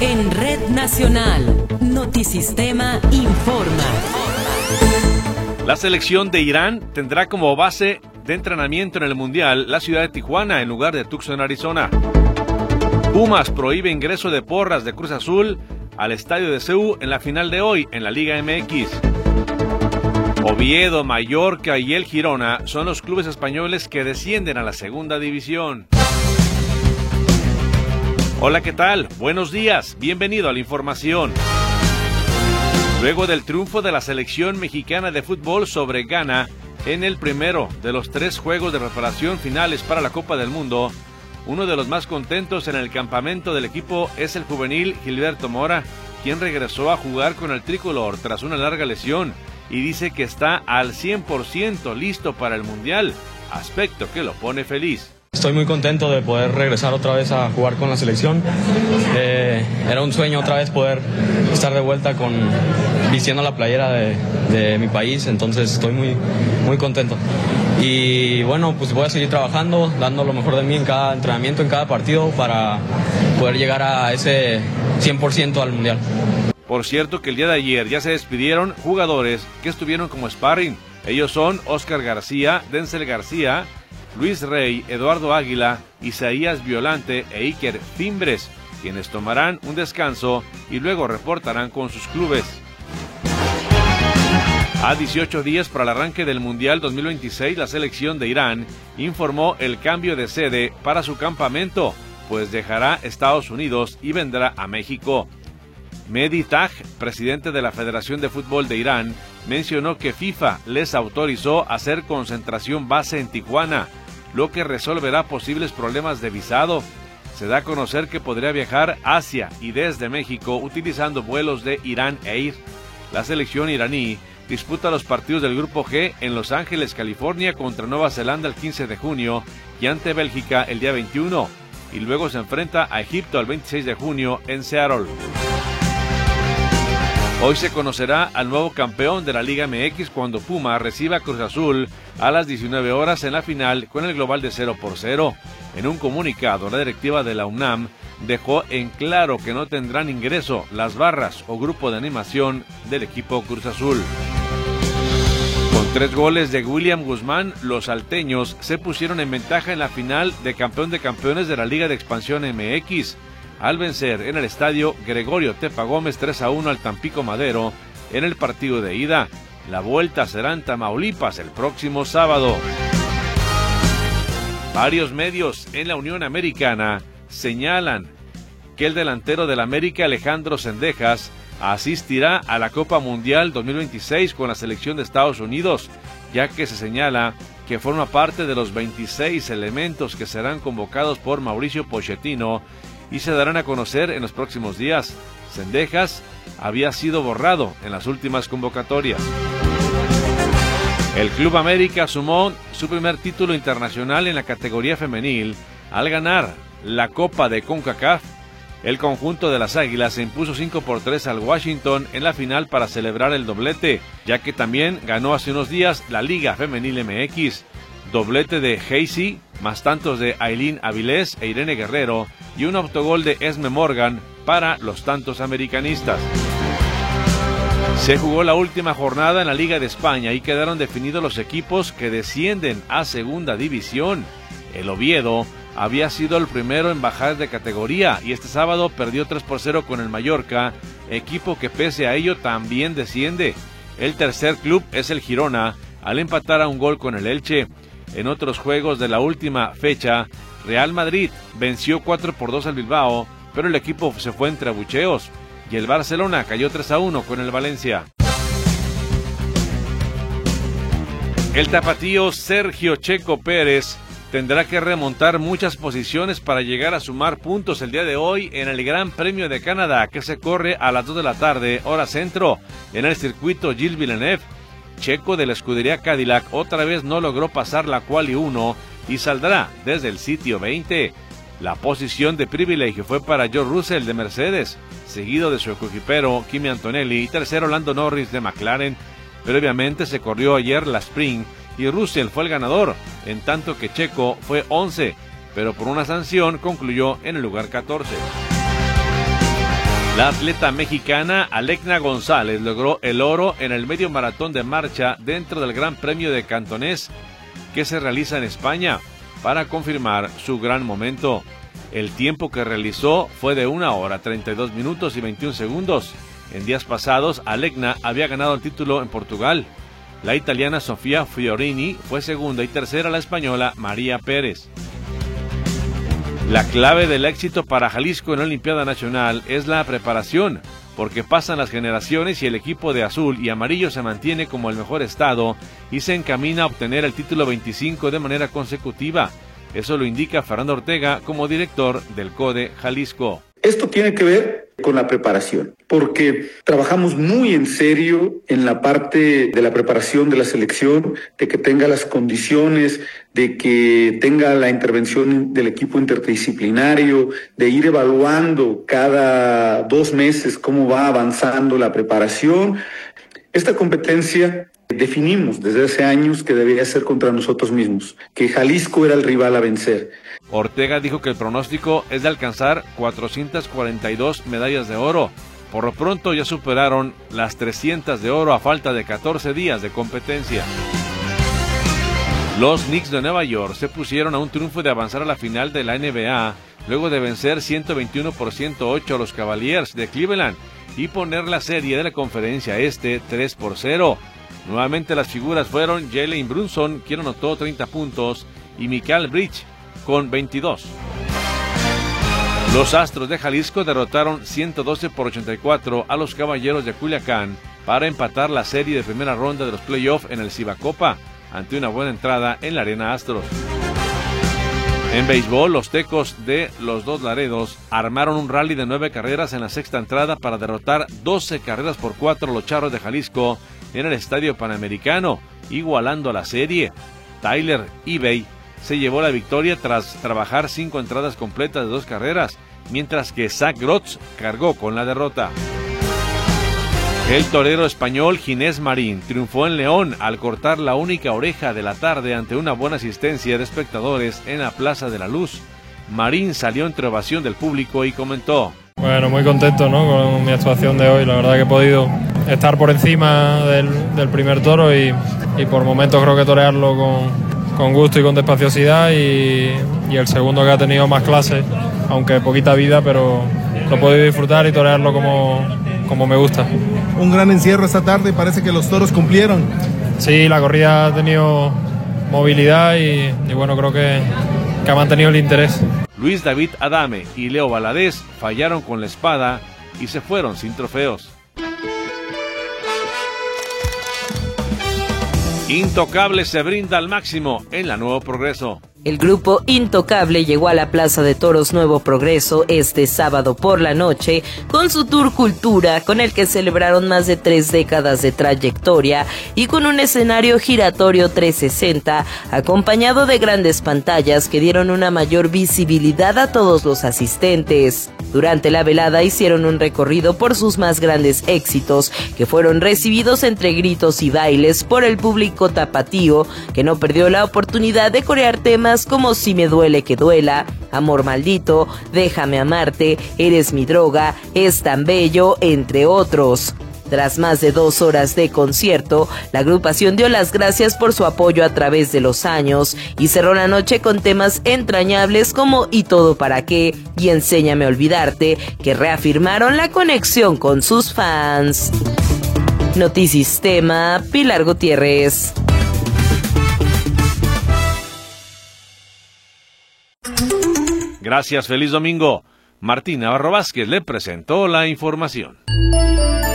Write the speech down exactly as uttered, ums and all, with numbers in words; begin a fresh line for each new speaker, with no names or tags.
En Red Nacional, Notisistema informa.
La selección de Irán tendrá como base de entrenamiento en el Mundial la ciudad de Tijuana en lugar de Tucson, Arizona. Pumas prohíbe ingreso de porras de Cruz Azul al estadio de C U en la final de hoy en la Liga M X. Oviedo, Mallorca y el Girona son los clubes españoles que descienden a la segunda división. Hola, ¿qué tal? Buenos días, bienvenido a la información. Luego del triunfo de la selección mexicana de fútbol sobre Ghana en el primero de los tres juegos de preparación finales para la Copa del Mundo, uno de los más contentos en el campamento del equipo es el juvenil Gilberto Mora, quien regresó a jugar con el tricolor tras una larga lesión y dice que está al cien por ciento listo para el Mundial, aspecto que lo pone feliz.
Estoy muy contento de poder regresar otra vez a jugar con la selección. Eh, era un sueño otra vez poder estar de vuelta con vistiendo la playera de, de mi país, entonces estoy muy, muy contento. Y bueno, pues voy a seguir trabajando, dando lo mejor de mí en cada entrenamiento, en cada partido, para poder llegar a ese cien por ciento al Mundial.
Por cierto que el día de ayer ya se despidieron jugadores que estuvieron como sparring. Ellos son Oscar García, Denzel García, Luis Rey, Eduardo Águila, Isaías Violante e Iker Fimbres, quienes tomarán un descanso y luego reportarán con sus clubes. A dieciocho días para el arranque del Mundial dos mil veintiséis, la selección de Irán informó el cambio de sede para su campamento, pues dejará Estados Unidos y vendrá a México. Mehdi Taj, presidente de la Federación de Fútbol de Irán, mencionó que FIFA les autorizó hacer concentración base en Tijuana, lo que resolverá posibles problemas de visado. Se da a conocer que podría viajar hacia y desde México utilizando vuelos de Iran Air. La selección iraní disputa los partidos del Grupo G en Los Ángeles, California, contra Nueva Zelanda el quince de junio y ante Bélgica el día veintiuno, y luego se enfrenta a Egipto el veintiséis de junio en Seattle. Hoy se conocerá al nuevo campeón de la Liga M X cuando Puma reciba a Cruz Azul a las diecinueve horas en la final con el global de cero por cero. En un comunicado, la directiva de la UNAM dejó en claro que no tendrán ingreso las barras o grupo de animación del equipo Cruz Azul. Con tres goles de William Guzmán, los salteños se pusieron en ventaja en la final de campeón de campeones de la Liga de Expansión M X, al vencer en el estadio Gregorio Tepa Gómez tres a uno al Tampico Madero en el partido de ida. La vuelta será en Tamaulipas el próximo sábado. Varios medios en la Unión Americana señalan que el delantero del América, Alejandro Zendejas, asistirá a la Copa Mundial dos mil veintiséis con la selección de Estados Unidos, ya que se señala que forma parte de los veintiséis elementos que serán convocados por Mauricio Pochettino y se darán a conocer en los próximos días. Zendejas había sido borrado en las últimas convocatorias. El Club América sumó su primer título internacional en la categoría femenil al ganar la Copa de CONCACAF. El conjunto de las Águilas se impuso cinco por tres al Washington en la final para celebrar el doblete, ya que también ganó hace unos días la Liga Femenil M X. Doblete de Heisey, más tantos de Ailín Avilés e Irene Guerrero y un autogol de Esme Morgan para los tantos americanistas. Se jugó la última jornada en la Liga de España y quedaron definidos los equipos que descienden a Segunda División. El Oviedo había sido el primero en bajar de categoría y este sábado perdió tres por cero con el Mallorca, equipo que pese a ello también desciende. El tercer club es el Girona, al empatar a un gol con el Elche. En otros juegos de la última fecha, Real Madrid venció cuatro por dos al Bilbao, pero el equipo se fue entre abucheos, y el Barcelona cayó tres a uno con el Valencia. El tapatío Sergio Checo Pérez tendrá que remontar muchas posiciones para llegar a sumar puntos el día de hoy en el Gran Premio de Canadá, que se corre a las dos de la tarde, hora centro, en el circuito Gilles Villeneuve. Checo de la escudería Cadillac otra vez no logró pasar la quali uno y saldrá desde el sitio veinte. La posición de privilegio fue para George Russell de Mercedes, seguido de su coequipero Kimi Antonelli y tercero Lando Norris de McLaren. Previamente se corrió ayer la Sprint y Russell fue el ganador, en tanto que Checo fue once, pero por una sanción concluyó en el lugar catorce. La atleta mexicana Alecna González logró el oro en el medio maratón de marcha dentro del Gran Premio de Cantonés que se realiza en España para confirmar su gran momento. El tiempo que realizó fue de una hora, treinta y dos minutos y veintiún segundos. En días pasados, Alecna había ganado el título en Portugal. La italiana Sofía Fiorini fue segunda y tercera la española María Pérez. La clave del éxito para Jalisco en la Olimpiada Nacional es la preparación, porque pasan las generaciones y el equipo de azul y amarillo se mantiene como el mejor estado y se encamina a obtener el título veinticinco de manera consecutiva. Eso lo indica Fernando Ortega como director del CODE Jalisco.
Esto tiene que ver con la preparación, porque trabajamos muy en serio en la parte de la preparación de la selección, de que tenga las condiciones, de que tenga la intervención del equipo interdisciplinario, de ir evaluando cada dos meses cómo va avanzando la preparación. Esta competencia definimos desde hace años que debería ser contra nosotros mismos, que Jalisco era el rival a vencer.
Ortega dijo que el pronóstico es de alcanzar cuatrocientas cuarenta y dos medallas de oro. Por lo pronto ya superaron las trescientas de oro a falta de catorce días de competencia. Los Knicks de Nueva York se pusieron a un triunfo de avanzar a la final de la N B A luego de vencer ciento veintiuno por ciento ocho a los Cavaliers de Cleveland y poner la serie de la conferencia este tres por cero. Nuevamente las figuras fueron Jalen Brunson, quien anotó treinta puntos, y Mikal Bridges con veintidós. Los Astros de Jalisco derrotaron ciento doce por ochenta y cuatro a los Caballeros de Culiacán para empatar la serie de primera ronda de los playoffs en el Cibacopa, ante una buena entrada en la Arena Astros. En béisbol, los Tecos de Los Dos Laredos armaron un rally de nueve carreras en la sexta entrada para derrotar doce carreras por cuatro a los Charros de Jalisco en el Estadio Panamericano, igualando la serie. Tyler Ebay se llevó la victoria tras trabajar cinco entradas completas de dos carreras, mientras que Zach Grotz cargó con la derrota. El torero español Ginés Marín triunfó en León al cortar la única oreja de la tarde ante una buena asistencia de espectadores en la Plaza de la Luz. Marín salió entre ovación del público y comentó:
Bueno, muy contento, ¿no?, con mi actuación de hoy. La verdad que he podido estar por encima del, del primer toro y, y por momentos creo que torearlo con, con gusto y con despaciosidad, y, y el segundo que ha tenido más clase, aunque poquita vida, pero lo he podido disfrutar y torearlo como, como me gusta.
Un gran encierro esta tarde y parece que los toros cumplieron.
Sí, la corrida ha tenido movilidad y, y bueno, creo que, que ha mantenido el interés.
Luis David Adame y Leo Valadez fallaron con la espada y se fueron sin trofeos. Intocable se brinda al máximo en la Nuevo Progreso.
El grupo Intocable llegó a la Plaza de Toros Nuevo Progreso este sábado por la noche con su tour Cultura, con el que celebraron más de tres décadas de trayectoria y con un escenario giratorio trescientos sesenta, acompañado de grandes pantallas que dieron una mayor visibilidad a todos los asistentes. Durante la velada hicieron un recorrido por sus más grandes éxitos, que fueron recibidos entre gritos y bailes por el público tapatío, que no perdió la oportunidad de corear temas como Si me duele que duela, Amor maldito, Déjame amarte, Eres mi droga, Es tan bello, entre otros. Tras más de dos horas de concierto, la agrupación dio las gracias por su apoyo a través de los años y cerró la noche con temas entrañables como Y todo para qué y Enséñame a olvidarte, que reafirmaron la conexión con sus fans. Notisistema, Pilar Gutiérrez.
Gracias, feliz domingo. Martín Navarro Vázquez le presentó la información.